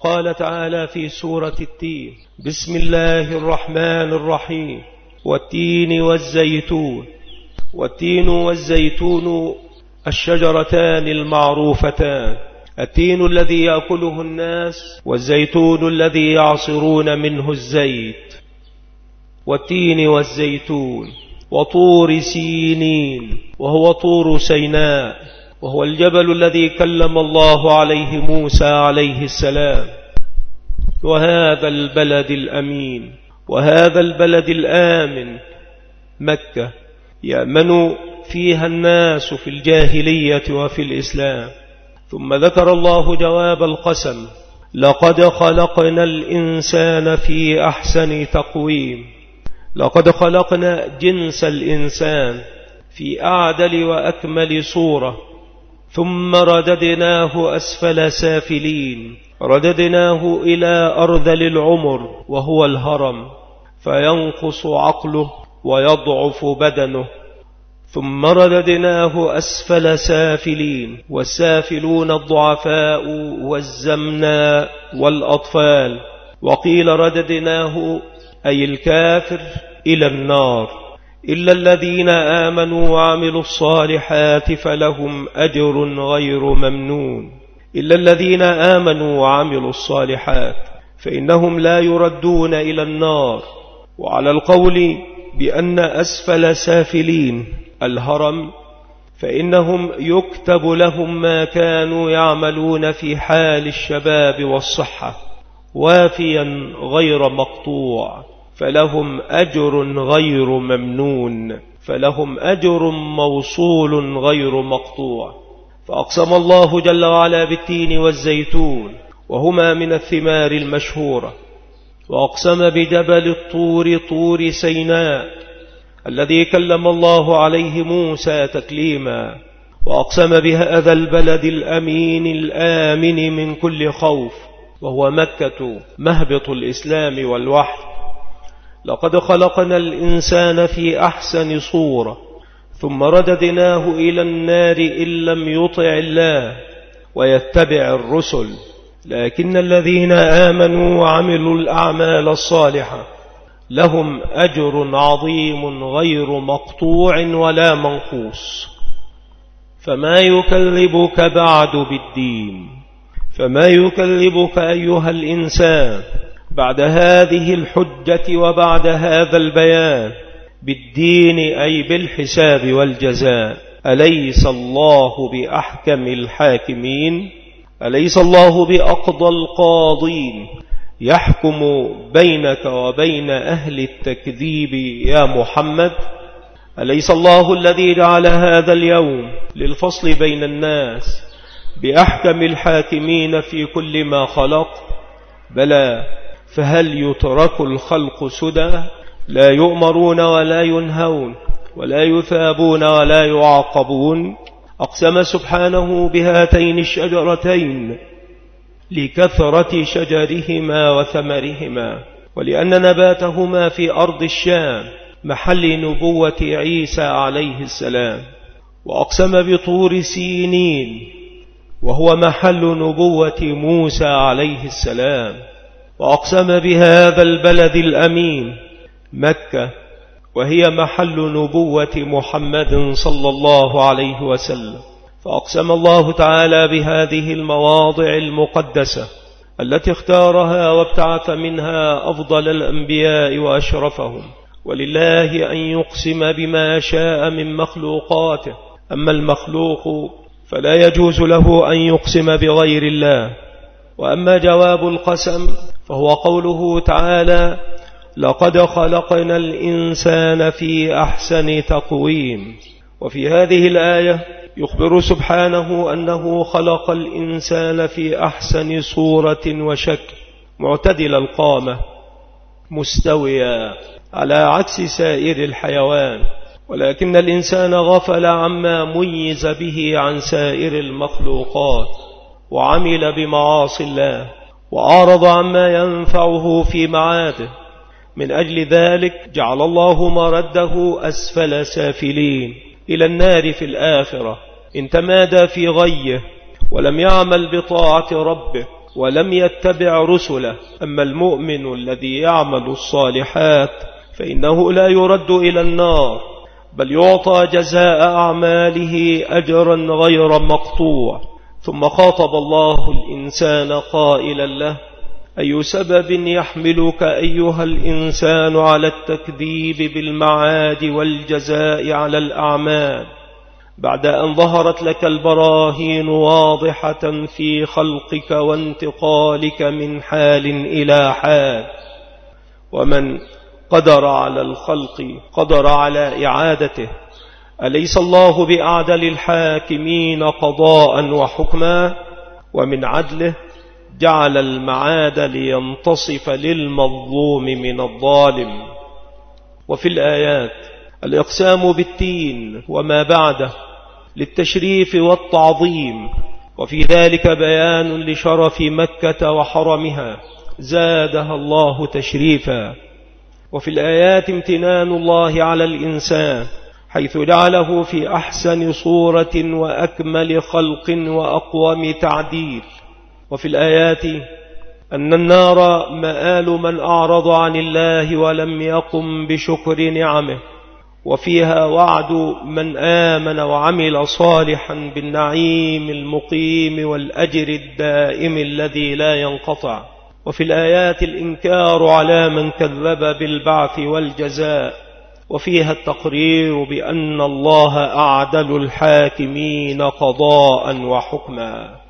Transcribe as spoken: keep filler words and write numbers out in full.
قال تعالى في سورة التين: بسم الله الرحمن الرحيم والتين والزيتون. والتين والزيتون الشجرتان المعروفتان، التين الذي يأكله الناس، والزيتون الذي يعصرون منه الزيت. والتين والزيتون وطور سينين، وهو طور سيناء، وهو الجبل الذي كلم الله عليه موسى عليه السلام. وهذا البلد الأمين، وهذا البلد الآمن، مكة، يأمن فيها الناس في الجاهلية وفي الإسلام. ثم ذكر الله جواب القسم: لقد خلقنا الإنسان في أحسن تقويم. لقد خلقنا جنس الإنسان في أعدل وأكمل صورة، ثم رددناه أسفل سافلين، رددناه إلى أرذل العمر وهو الهرم، فينقص عقله ويضعف بدنه. ثم رددناه أسفل سافلين، والسافلون الضعفاء والزمناء والأطفال. وقيل رددناه أي الكافر إلى النار، إلا الذين آمنوا وعملوا الصالحات فلهم أجر غير ممنون. إلا الذين آمنوا وعملوا الصالحات فإنهم لا يردون إلى النار. وعلى القول بأن أسفل سافلين الهرم، فإنهم يكتب لهم ما كانوا يعملون في حال الشباب والصحة وافيا غير مقطوع، فلهم أجر غير ممنون، فلهم أجر موصول غير مقطوع. فأقسم الله جل وعلا بالتين والزيتون، وهما من الثمار المشهورة. وأقسم بجبل الطور، طور سيناء، الذي كلم الله عليه موسى تكليما. وأقسم بهذا البلد الأمين الآمن من كل خوف، وهو مكة، مهبط الإسلام والوحي. لقد خلقنا الإنسان في أحسن صورة، ثم رددناه إلى النار إن لم يطع الله ويتبع الرسل. لكن الذين آمنوا وعملوا الأعمال الصالحة لهم أجر عظيم غير مقطوع ولا منقوص. فما يكذبك بعد بالدين؟ فما يكذبك أيها الإنسان بعد هذه الحجة وبعد هذا البيان بالدين، أي بالحساب والجزاء؟ أليس الله بأحكم الحاكمين؟ أليس الله بأقضى القاضين يحكم بينك وبين أهل التكذيب يا محمد؟ أليس الله الذي جعل هذا اليوم للفصل بين الناس بأحكم الحاكمين في كل ما خلق؟ بلى، فهل يترك الخلق سدى، لا يؤمرون ولا ينهون ولا يثابون ولا يعاقبون؟ أقسم سبحانه بهاتين الشجرتين لكثرة شجرهما وثمرهما، ولأن نباتهما في أرض الشام محل نبوة عيسى عليه السلام. وأقسم بطور سينين، وهو محل نبوة موسى عليه السلام. وأقسم بهذا البلد الأمين مكة، وهي محل نبوة محمد صلى الله عليه وسلم. فأقسم الله تعالى بهذه المواضع المقدسة التي اختارها وابتعث منها أفضل الأنبياء وأشرفهم. ولله أن يقسم بما شاء من مخلوقاته، أما المخلوق فلا يجوز له أن يقسم بغير الله. وأما جواب القسم فهو قوله تعالى: لقد خلقنا الإنسان في أحسن تقويم. وفي هذه الآية يخبر سبحانه أنه خلق الإنسان في أحسن صورة وشكل، معتدل القامة، مستويا، على عكس سائر الحيوان. ولكن الإنسان غفل عما ميز به عن سائر المخلوقات، وعمل بمعاصي الله، وأعرض عما ينفعه في معاده. من أجل ذلك جعل الله مرده أسفل سافلين إلى النار في الآخرة، إن تمادى في غيه ولم يعمل بطاعة ربه ولم يتبع رسله. أما المؤمن الذي يعمل الصالحات فإنه لا يرد إلى النار، بل يعطى جزاء أعماله أجرا غير مقطوع. ثم خاطب الله الإنسان قائلا له: أي سبب يحملك أيها الإنسان على التكذيب بالمعاد والجزاء على الأعمال بعد أن ظهرت لك البراهين واضحة في خلقك وانتقالك من حال إلى حال؟ ومن قدر على الخلق قدر على إعادته. أليس الله بأعدل الحاكمين قضاء وحكما؟ ومن عدله جعل المعاد لينتصف للمظلوم من الظالم. وفي الآيات الإقسام بالتين وما بعده للتشريف والتعظيم، وفي ذلك بيان لشرف مكة وحرمها زادها الله تشريفا. وفي الآيات امتنان الله على الإنسان حيث جعله في أحسن صورة وأكمل خلق وأقوم تعديل. وفي الآيات أن النار مآل من أعرض عن الله ولم يقم بشكر نعمه، وفيها وعد من آمن وعمل صالحا بالنعيم المقيم والأجر الدائم الذي لا ينقطع. وفي الآيات الإنكار على من كذب بالبعث والجزاء، وفيها التقرير بأن الله أعدل الحاكمين قضاء وحكما.